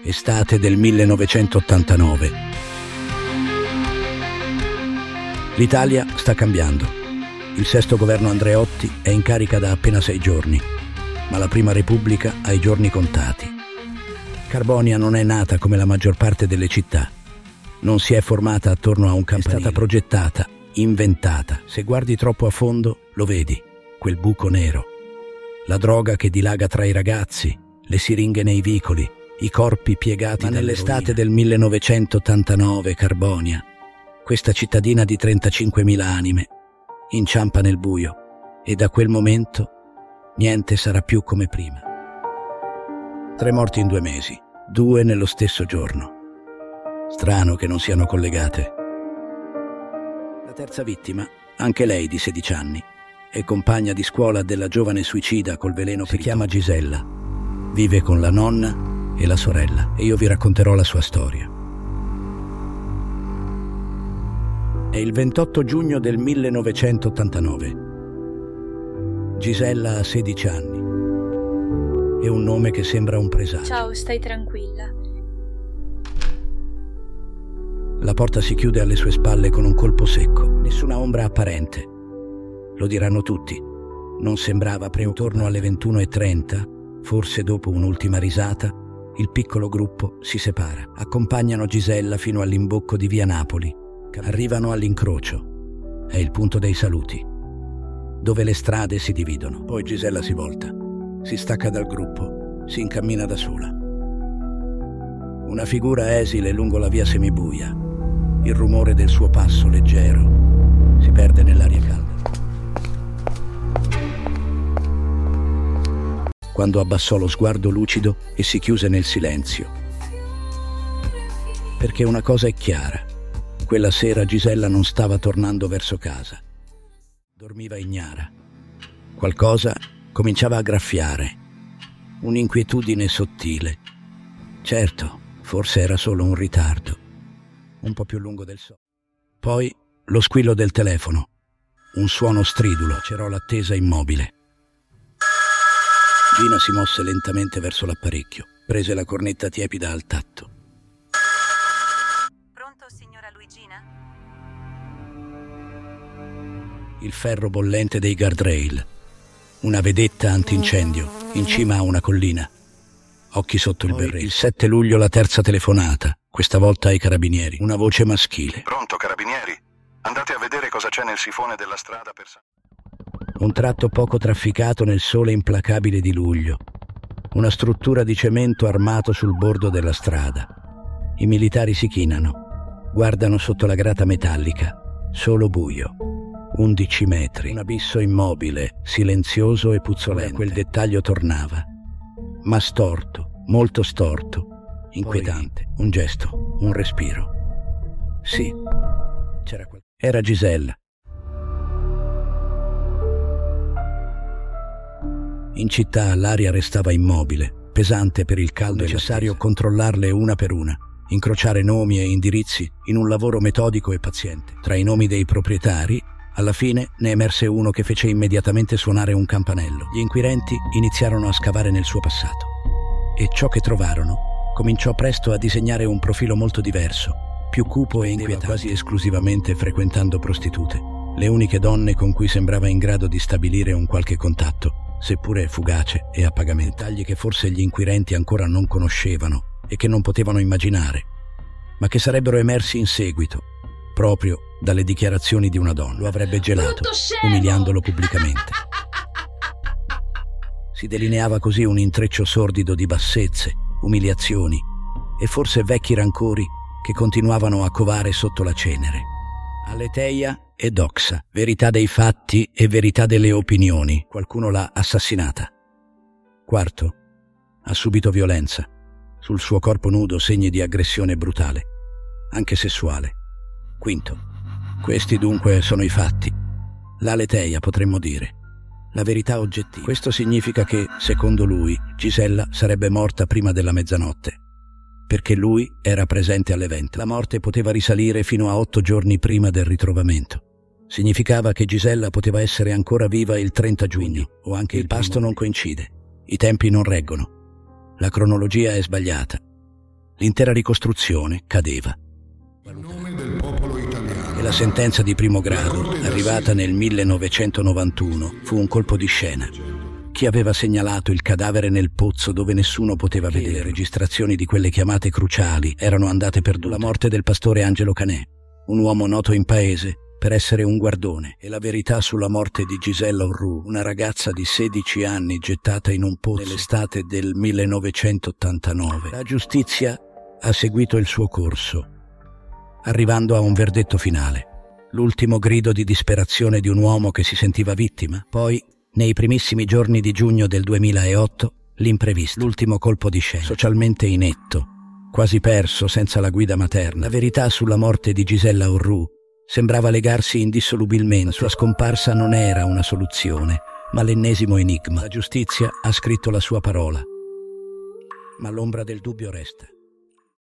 Estate del 1989. L'Italia sta cambiando. Il sesto governo Andreotti è in carica da appena 6 giorni, ma la Prima Repubblica ha i giorni contati. Carbonia non è nata come la maggior parte delle città. Non si è formata attorno a un campanile. È stata progettata, inventata. Se guardi troppo a fondo, lo vedi, quel buco nero. La droga che dilaga tra i ragazzi, le siringhe nei vicoli, i corpi piegati. Ma nell'estate del 1989 Carbonia, questa cittadina di 35.000 anime, inciampa nel buio e da quel momento niente sarà più come prima. 3 morti in 2 mesi, 2 nello stesso giorno. Strano che non siano collegate. La terza vittima, anche lei di 16 anni, è compagna di scuola della giovane suicida col veleno. Si chiama Gisella, vive con la nonna e la sorella e io vi racconterò la sua storia. È il 28 giugno del 1989. Gisella ha 16 anni. È un nome che sembra un presagio. Ciao, stai tranquilla. La porta si chiude alle sue spalle con un colpo secco. Nessuna ombra apparente. Lo diranno tutti. Non sembrava intorno alle 21:30, forse dopo un'ultima risata, il piccolo gruppo si separa. Accompagnano Gisella fino all'imbocco di via Napoli. Arrivano all'incrocio. È il punto dei saluti, dove le strade si dividono. Poi Gisella si volta, si stacca dal gruppo, si incammina da sola. Una figura esile lungo la via semibuia. Il rumore del suo passo leggero si perde nell'aria calda. Quando abbassò lo sguardo lucido e si chiuse nel silenzio. Perché una cosa è chiara. Quella sera Gisella non stava tornando verso casa. Dormiva ignara. Qualcosa cominciava a graffiare. Un'inquietudine sottile. Certo, forse era solo un ritardo. Un po' più lungo del solito. Poi lo squillo del telefono. Un suono stridulo. C'era l'attesa immobile. Gina si mosse lentamente verso l'apparecchio. Prese la cornetta tiepida al tatto. Pronto, signora Luigina? Il ferro bollente dei guardrail. Una vedetta antincendio in cima a una collina. Occhi sotto il berretto. Il 7 luglio la terza telefonata, questa volta ai carabinieri. Una voce maschile. Pronto, carabinieri? Andate a vedere cosa c'è nel sifone della strada per Un tratto poco trafficato nel sole implacabile di luglio. Una struttura di cemento armato sul bordo della strada. I militari si chinano. Guardano sotto la grata metallica. Solo buio. 11 metri. Un abisso immobile, silenzioso e puzzolente. Quel dettaglio tornava. Ma storto, molto storto. Inquietante. Un gesto, un respiro. Sì. Era Gisella. In città l'aria restava immobile, pesante per il caldo. Necessario controllarle una per una, incrociare nomi e indirizzi in un lavoro metodico e paziente. Tra i nomi dei proprietari, alla fine ne emerse uno che fece immediatamente suonare un campanello. Gli inquirenti iniziarono a scavare nel suo passato e ciò che trovarono cominciò presto a disegnare un profilo molto diverso, più cupo e inquietante. Quasi esclusivamente frequentando prostitute, le uniche donne con cui sembrava in grado di stabilire un qualche contatto, seppure fugace e a pagamento. Dettagli che forse gli inquirenti ancora non conoscevano e che non potevano immaginare, ma che sarebbero emersi in seguito, proprio dalle dichiarazioni di una donna. Lo avrebbe gelato, umiliandolo pubblicamente. Si delineava così un intreccio sordido di bassezze, umiliazioni e forse vecchi rancori che continuavano a covare sotto la cenere. Aletheia e Doxa, verità dei fatti e verità delle opinioni. Qualcuno l'ha assassinata. Quarto, ha subito violenza. Sul suo corpo nudo segni di aggressione brutale, anche sessuale. Quinto, questi dunque sono i fatti. L'Aletheia, potremmo dire. La verità oggettiva. Questo significa che, secondo lui, Gisella sarebbe morta prima della mezzanotte, perché lui era presente all'evento. La morte poteva risalire fino a 8 giorni prima del ritrovamento. Significava che Gisella poteva essere ancora viva il 30 giugno, o anche il pasto non coincide. I tempi non reggono. La cronologia è sbagliata. l'intera ricostruzione cadeva. In nome del popolo italiano. E la sentenza di primo grado, arrivata nel 1991, fu un colpo di scena. Chi aveva segnalato il cadavere nel pozzo dove nessuno poteva vedere? Le registrazioni di quelle chiamate cruciali erano andate perdute. La morte del pastore Angelo Canè, un uomo noto in paese per essere un guardone, e la verità sulla morte di Gisella Orrù, una ragazza di 16 anni gettata in un pozzo nell'estate del 1989. La giustizia ha seguito il suo corso, arrivando a un verdetto finale. L'ultimo grido di disperazione di un uomo che si sentiva vittima. Poi, nei primissimi giorni di giugno del 2008, l'imprevisto, l'ultimo colpo di scena, socialmente inetto, quasi perso senza la guida materna. La verità sulla morte di Gisella Orrù sembrava legarsi indissolubilmente. La sua scomparsa non era una soluzione, ma l'ennesimo enigma. La giustizia ha scritto la sua parola, ma l'ombra del dubbio resta.